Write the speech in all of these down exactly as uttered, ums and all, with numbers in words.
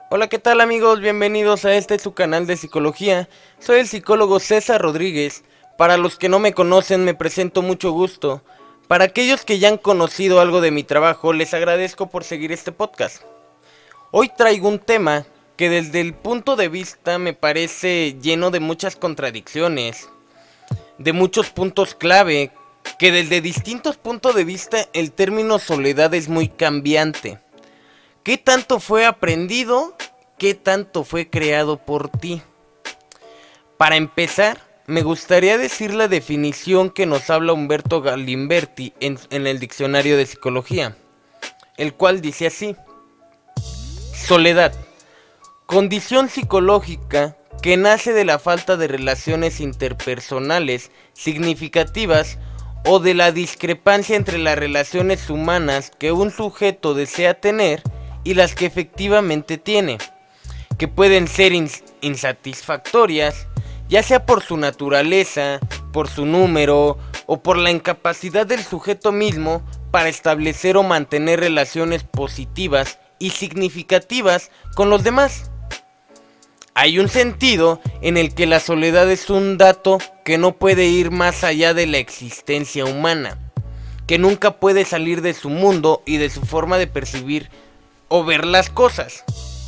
Hola, ¿qué tal amigos? Bienvenidos a este su canal de psicología. Soy el psicólogo César Rodríguez. Para los que no me conocen, me presento mucho gusto. Para aquellos que ya han conocido algo de mi trabajo, les agradezco por seguir este podcast. Hoy traigo un tema que desde el punto de vista me parece lleno de muchas contradicciones, de muchos puntos clave, que desde distintos puntos de vista el término soledad es muy cambiante. ¿Qué tanto fue aprendido? ¿Qué tanto fue creado por ti? Para empezar, me gustaría decir la definición que nos habla Humberto Galimberti en, en el diccionario de psicología, el cual dice así: soledad, condición psicológica que nace de la falta de relaciones interpersonales significativas o de la discrepancia entre las relaciones humanas que un sujeto desea tener y las que efectivamente tiene, que pueden ser ins insatisfactorias, ya sea por su naturaleza, por su número o por la incapacidad del sujeto mismo para establecer o mantener relaciones positivas y significativas con los demás. Hay un sentido en el que la soledad es un dato que no puede ir más allá de la existencia humana, que nunca puede salir de su mundo y de su forma de percibir o ver las cosas.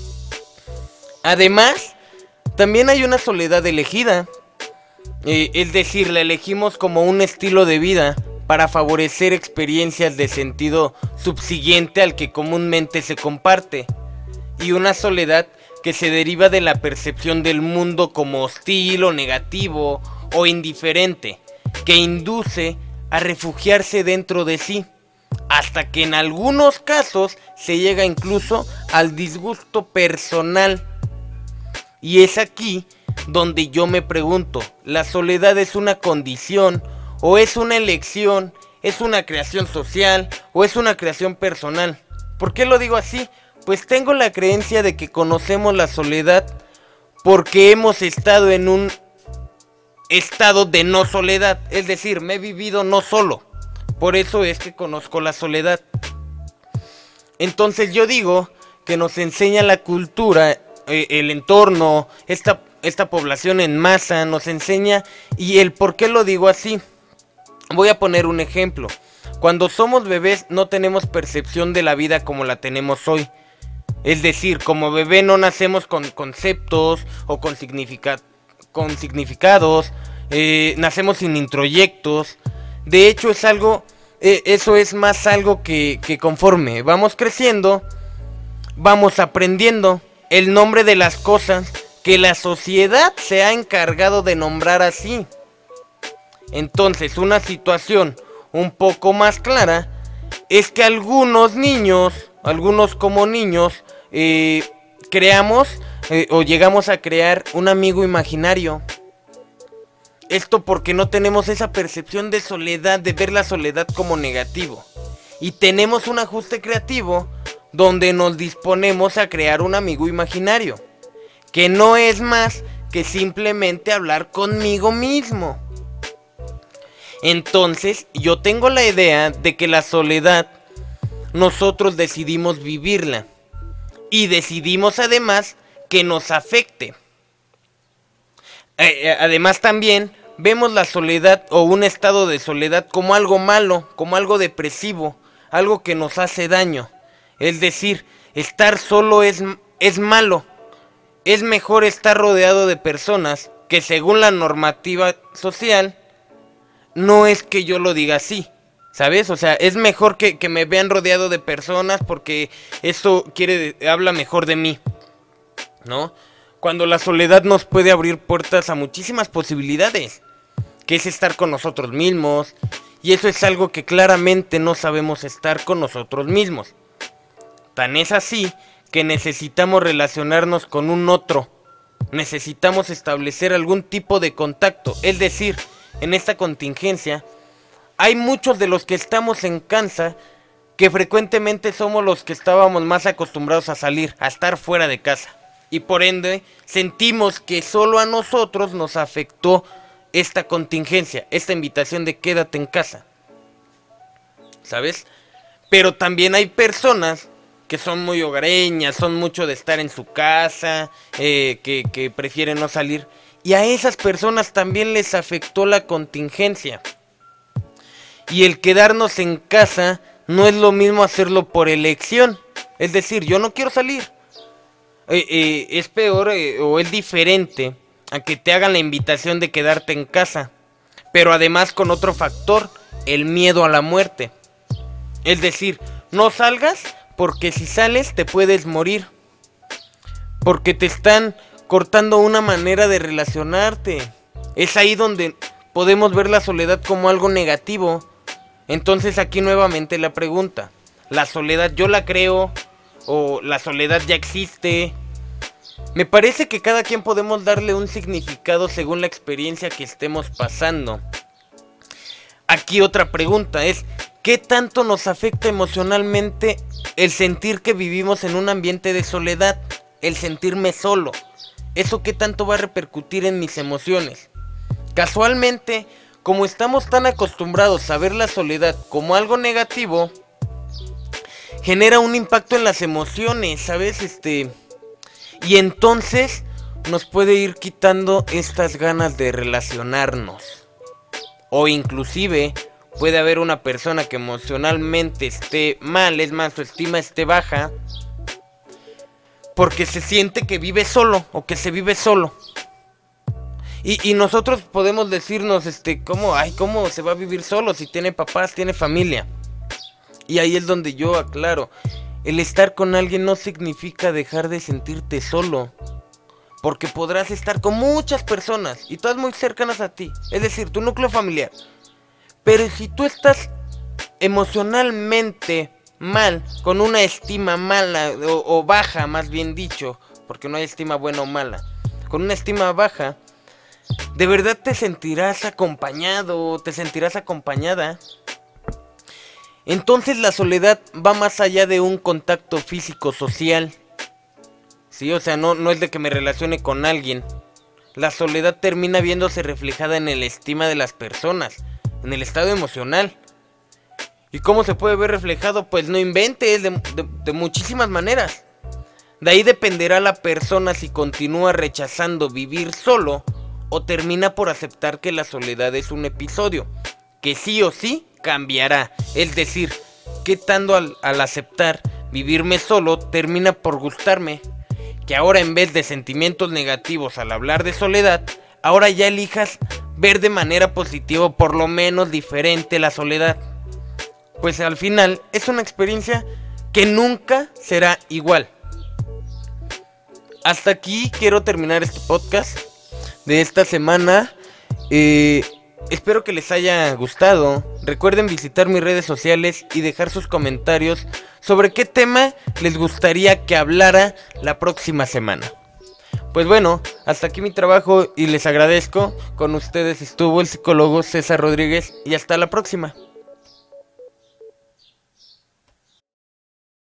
Además, también hay una soledad elegida, eh, es decir, la elegimos como un estilo de vida para favorecer experiencias de sentido subsiguiente al que comúnmente se comparte, y una soledad que se deriva de la percepción del mundo como hostil o negativo o indiferente, que induce a refugiarse dentro de sí, hasta que en algunos casos se llega incluso al disgusto personal. Y es aquí donde yo me pregunto, ¿la soledad es una condición o es una elección, es una creación social o es una creación personal? ¿Por qué lo digo así? Pues tengo la creencia de que conocemos la soledad porque hemos estado en un estado de no soledad, es decir, me he vivido no solo. Por eso es que conozco la soledad. Entonces yo digo que nos enseña la cultura, eh, el entorno, esta, esta población en masa, nos enseña. Y el por qué lo digo así, voy a poner un ejemplo. Cuando somos bebés no tenemos percepción de la vida como la tenemos hoy. Es decir, como bebé no nacemos con conceptos o con, significa, con significados, eh, nacemos sin introyectos. De hecho es algo, eh, eso es más algo que, que conforme vamos creciendo, vamos aprendiendo el nombre de las cosas que la sociedad se ha encargado de nombrar así. Entonces una situación un poco más clara es que algunos niños, algunos como niños, eh, creamos eh, o llegamos a crear un amigo imaginario. Esto porque no tenemos esa percepción de soledad, de ver la soledad como negativo. Y tenemos un ajuste creativo donde nos disponemos a crear un amigo imaginario, que no es más que simplemente hablar conmigo mismo. Entonces, yo tengo la idea de que la soledad nosotros decidimos vivirla y decidimos además que nos afecte. Eh, además también vemos la soledad o un estado de soledad como algo malo, como algo depresivo, algo que nos hace daño. Es decir, estar solo es, es malo. Es mejor estar rodeado de personas que según la normativa social, no es que yo lo diga así, ¿sabes? O sea, es mejor que, que me vean rodeado de personas porque eso quiere, habla mejor de mí, ¿no? Cuando la soledad nos puede abrir puertas a muchísimas posibilidades, que es estar con nosotros mismos, y eso es algo que claramente no sabemos estar con nosotros mismos. Tan es así que necesitamos relacionarnos con un otro, necesitamos establecer algún tipo de contacto, es decir, en esta contingencia, hay muchos de los que estamos en casa que frecuentemente somos los que estábamos más acostumbrados a salir, a estar fuera de casa. Y por ende, sentimos que solo a nosotros nos afectó esta contingencia, esta invitación de quédate en casa. ¿Sabes? Pero también hay personas que son muy hogareñas, son mucho de estar en su casa, eh, que, que prefieren no salir. Y a esas personas también les afectó la contingencia. Y el quedarnos en casa no es lo mismo hacerlo por elección. Es decir, yo no quiero salir. Eh, eh, es peor eh, o es diferente a que te hagan la invitación de quedarte en casa. Pero además con otro factor, el miedo a la muerte. Es decir, no salgas porque si sales te puedes morir. Porque te están cortando una manera de relacionarte. Es ahí donde podemos ver la soledad como algo negativo. Entonces aquí nuevamente la pregunta, ¿la soledad yo la creo? ¿O la soledad ya existe? Me parece que cada quien podemos darle un significado según la experiencia que estemos pasando. Aquí otra pregunta es, ¿qué tanto nos afecta emocionalmente el sentir que vivimos en un ambiente de soledad? El sentirme solo. ¿Eso qué tanto va a repercutir en mis emociones? Casualmente, como estamos tan acostumbrados a ver la soledad como algo negativo, genera un impacto en las emociones, ¿sabes? Este, y entonces nos puede ir quitando estas ganas de relacionarnos. O inclusive puede haber una persona que emocionalmente esté mal, es más, su estima esté baja, porque se siente que vive solo o que se vive solo. Y, y nosotros podemos decirnos, este, ¿cómo? Ay, ¿cómo se va a vivir solo si tiene papás, tiene familia? Y ahí es donde yo aclaro, el estar con alguien no significa dejar de sentirte solo. Porque podrás estar con muchas personas y todas muy cercanas a ti. Es decir, tu núcleo familiar. Pero si tú estás emocionalmente mal, con una estima mala o, o baja, más bien dicho, porque no hay estima buena o mala, con una estima baja, de verdad te sentirás acompañado, te sentirás acompañada. Entonces la soledad va más allá de un contacto físico social. Sí, o sea, no, no es de que me relacione con alguien. La soledad termina viéndose reflejada en el estima de las personas, en el estado emocional. ¿Y cómo se puede ver reflejado? Pues no inventes, de, de, de muchísimas maneras. De ahí dependerá la persona si continúa rechazando vivir solo o termina por aceptar que la soledad es un episodio, que sí o sí cambiará. Es decir, que tanto al, al aceptar vivirme solo termina por gustarme. Que ahora en vez de sentimientos negativos al hablar de soledad, ahora ya elijas ver de manera positiva o por lo menos diferente la soledad. Pues al final es una experiencia que nunca será igual. Hasta aquí quiero terminar este podcast de esta semana. Eh, espero que les haya gustado. Recuerden visitar mis redes sociales y dejar sus comentarios sobre qué tema les gustaría que hablara la próxima semana. Pues bueno, hasta aquí mi trabajo y les agradezco. Con ustedes estuvo el psicólogo César Rodríguez y hasta la próxima.